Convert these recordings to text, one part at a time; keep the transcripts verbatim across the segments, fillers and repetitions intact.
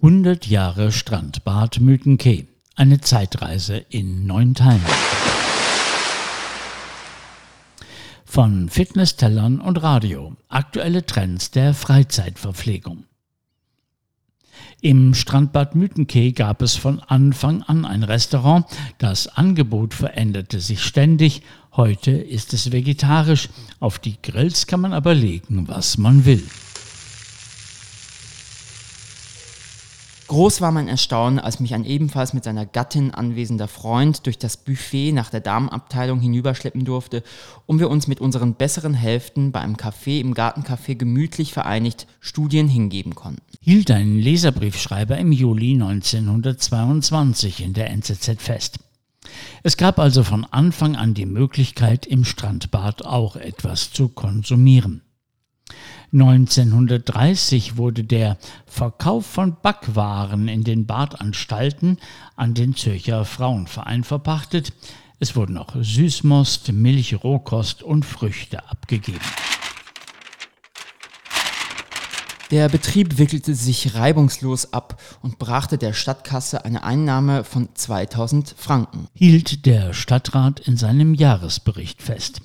hundert Jahre Strandbad Mythenquai. Eine Zeitreise in neun Teilen. Von Fitnesstellern und Radio. Aktuelle Trends der Freizeitverpflegung. Im Strandbad Mythenquai gab es von Anfang an ein Restaurant. Das Angebot veränderte sich ständig. Heute ist es vegetarisch. Auf die Grills kann man aber legen, was man will. Groß war mein Erstaunen, als mich ein ebenfalls mit seiner Gattin anwesender Freund durch das Buffet nach der Damenabteilung hinüberschleppen durfte, um wir uns mit unseren besseren Hälften bei einem Café im Gartencafé gemütlich vereinigt Studien hingeben konnten. Hielt ein Leserbriefschreiber im Juli neunzehnhundertzweiundzwanzig in der N Z Z fest. Es gab also von Anfang an die Möglichkeit, im Strandbad auch etwas zu konsumieren. neunzehnhundertdreißig wurde der Verkauf von Backwaren in den Badanstalten an den Zürcher Frauenverein verpachtet. Es wurden auch Süßmost, Milch, Rohkost und Früchte abgegeben. Der Betrieb wickelte sich reibungslos ab und brachte der Stadtkasse eine Einnahme von zweitausend Franken, hielt der Stadtrat in seinem Jahresbericht fest.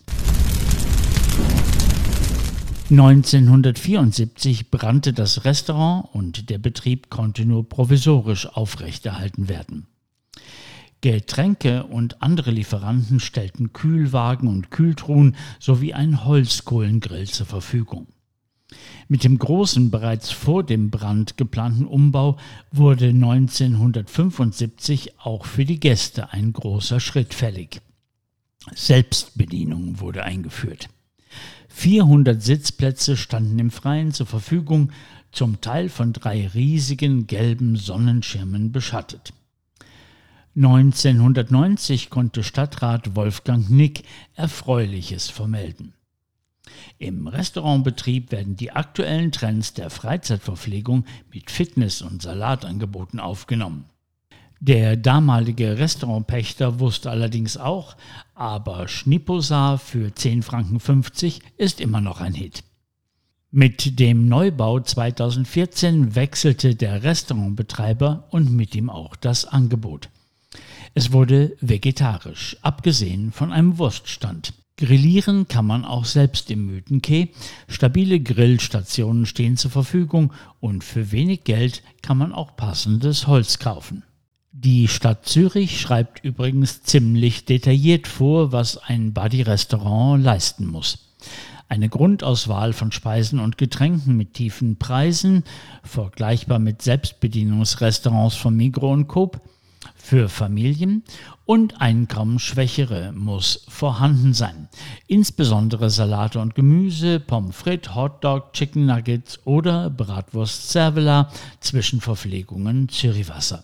neunzehnhundertvierundsiebzig brannte das Restaurant und der Betrieb konnte nur provisorisch aufrechterhalten werden. Getränke und andere Lieferanten stellten Kühlwagen und Kühltruhen sowie ein Holzkohlengrill zur Verfügung. Mit dem großen, bereits vor dem Brand geplanten Umbau wurde neunzehnhundertfünfundsiebzig auch für die Gäste ein großer Schritt fällig. Selbstbedienung wurde eingeführt. vierhundert Sitzplätze standen im Freien zur Verfügung, zum Teil von drei riesigen gelben Sonnenschirmen beschattet. neunzehnhundertneunzig konnte Stadtrat Wolfgang Nick Erfreuliches vermelden. Im Restaurantbetrieb werden die aktuellen Trends der Freizeitverpflegung mit Fitness- und Salatangeboten aufgenommen. Der damalige Restaurantpächter wusste allerdings auch, aber Schnipposar für zehn Franken fünfzig ist immer noch ein Hit. Mit dem Neubau zweitausendvierzehn wechselte der Restaurantbetreiber und mit ihm auch das Angebot. Es wurde vegetarisch, abgesehen von einem Wurststand. Grillieren kann man auch selbst im Mythenquai. Stabile Grillstationen stehen zur Verfügung und für wenig Geld kann man auch passendes Holz kaufen. Die Stadt Zürich schreibt übrigens ziemlich detailliert vor, was ein Badi-Restaurant leisten muss. Eine Grundauswahl von Speisen und Getränken mit tiefen Preisen, vergleichbar mit Selbstbedienungsrestaurants von Migros und Coop, für Familien und Einkommensschwächere muss vorhanden sein. Insbesondere Salate und Gemüse, Pommes frites, Hotdog, Chicken Nuggets oder Bratwurst Cervela, Zwischenverpflegungen Zürichwasser.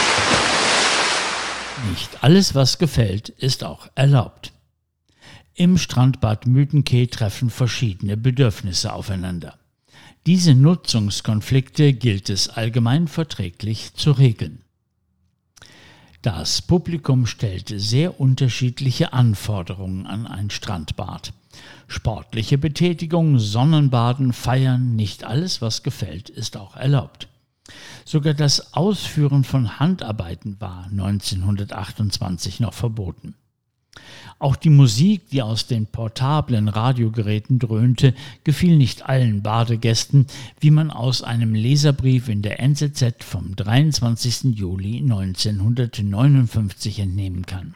Nicht alles, was gefällt, ist auch erlaubt. Im Strandbad Mythenquai treffen verschiedene Bedürfnisse aufeinander. Diese Nutzungskonflikte gilt es allgemeinverträglich zu regeln. Das Publikum stellt sehr unterschiedliche Anforderungen an ein Strandbad. Sportliche Betätigung, Sonnenbaden, Feiern, nicht alles, was gefällt, ist auch erlaubt. Sogar das Ausführen von Handarbeiten war neunzehnhundertachtundzwanzig noch verboten. Auch die Musik, die aus den portablen Radiogeräten dröhnte, gefiel nicht allen Badegästen, wie man aus einem Leserbrief in der N Z Z vom dreiundzwanzigsten Juli neunzehnhundertneunundfünfzig entnehmen kann.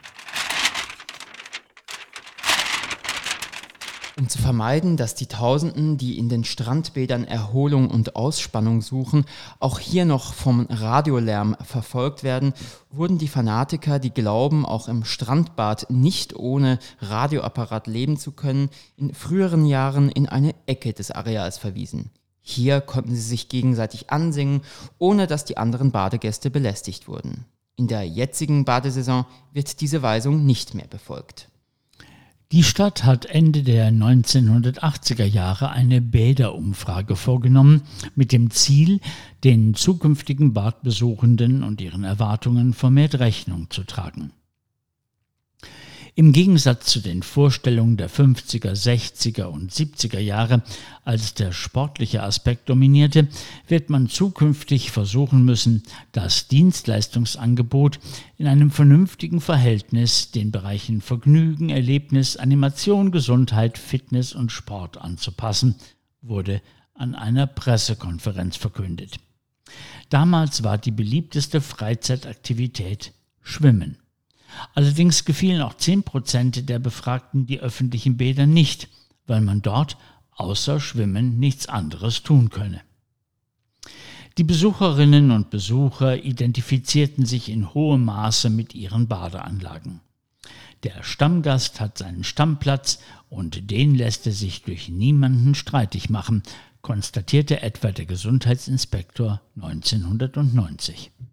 Um zu vermeiden, dass die Tausenden, die in den Strandbädern Erholung und Ausspannung suchen, auch hier noch vom Radiolärm verfolgt werden, wurden die Fanatiker, die glauben, auch im Strandbad nicht ohne Radioapparat leben zu können, in früheren Jahren in eine Ecke des Areals verwiesen. Hier konnten sie sich gegenseitig ansingen, ohne dass die anderen Badegäste belästigt wurden. In der jetzigen Badesaison wird diese Weisung nicht mehr befolgt. Die Stadt hat Ende der neunzehnhundertachtziger Jahre eine Bäderumfrage vorgenommen, mit dem Ziel, den zukünftigen Badbesuchenden und ihren Erwartungen vermehrt Rechnung zu tragen. Im Gegensatz zu den Vorstellungen der fünfziger, sechziger und siebziger Jahre, als der sportliche Aspekt dominierte, wird man zukünftig versuchen müssen, das Dienstleistungsangebot in einem vernünftigen Verhältnis den Bereichen Vergnügen, Erlebnis, Animation, Gesundheit, Fitness und Sport anzupassen, wurde an einer Pressekonferenz verkündet. Damals war die beliebteste Freizeitaktivität Schwimmen. Allerdings gefielen auch zehn Prozent der Befragten die öffentlichen Bäder nicht, weil man dort außer Schwimmen nichts anderes tun könne. Die Besucherinnen und Besucher identifizierten sich in hohem Maße mit ihren Badeanlagen. Der Stammgast hat seinen Stammplatz und den lässt er sich durch niemanden streitig machen, konstatierte etwa der Gesundheitsinspektor neunzehnhundertneunzig.